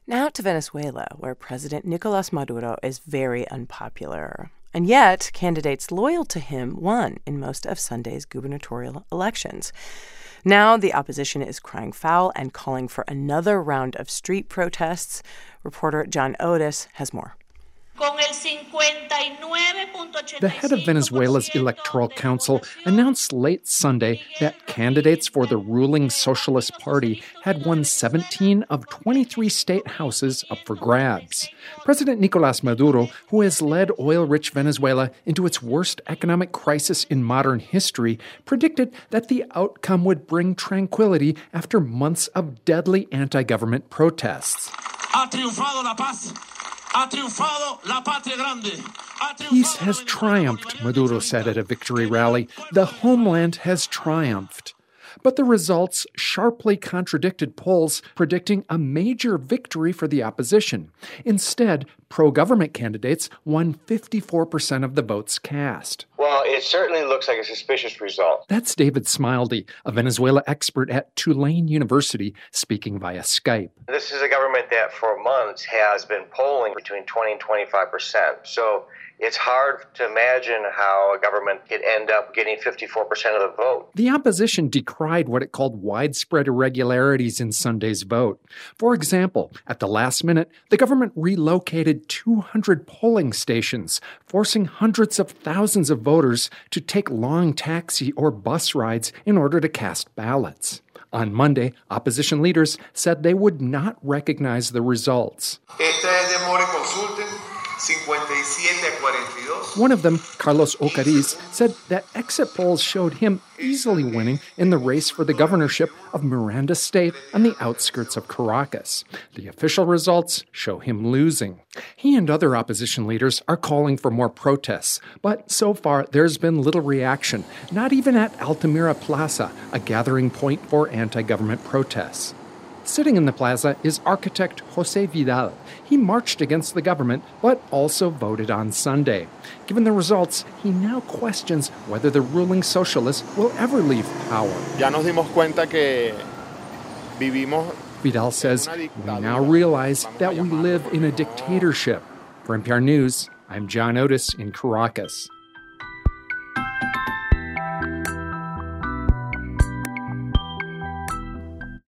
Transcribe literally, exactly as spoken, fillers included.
Now to Venezuela, where President Nicolas Maduro is very unpopular. And yet, candidates loyal to him won in most of Sunday's gubernatorial elections. Now the opposition is crying foul and calling for another round of street protests. Reporter John Otis has more. The head of Venezuela's Electoral Council announced late Sunday that candidates for the ruling Socialist Party had won seventeen of twenty-three state houses up for grabs. President Nicolas Maduro, who has led oil-rich Venezuela into its worst economic crisis in modern history, predicted that the outcome would bring tranquility after months of deadly anti-government protests. Ha triunfado la paz. Peace has triumphed, Maduro said at a victory rally. The homeland has triumphed. But the results sharply contradicted polls predicting a major victory for the opposition. Instead, pro-government candidates won fifty-four percent of the votes cast. Well, it certainly looks like a suspicious result. That's David Smildy, a Venezuela expert at Tulane University, speaking via Skype. This is a government that for months has been polling between twenty and twenty-five percent. So it's hard to imagine how a government could end up getting fifty-four percent of the vote. The opposition decried what it called widespread irregularities in Sunday's vote. For example, at the last minute, the government relocated two hundred polling stations, forcing hundreds of thousands of voters to take long taxi or bus rides in order to cast ballots. On Monday, opposition leaders said they would not recognize the results. One of them, Carlos Ocariz, said that exit polls showed him easily winning in the race for the governorship of Miranda State on the outskirts of Caracas. The official results show him losing. He and other opposition leaders are calling for more protests, but so far there's been little reaction, not even at Altamira Plaza, a gathering point for anti-government protests. Sitting in the plaza is architect Jose Vidal. He marched against the government, but also voted on Sunday. Given the results, he now questions whether the ruling socialists will ever leave power. Ya nos dimos cuenta que vivimos. Vidal says, we now realize that we live in a dictatorship. For N P R News, I'm John Otis in Caracas.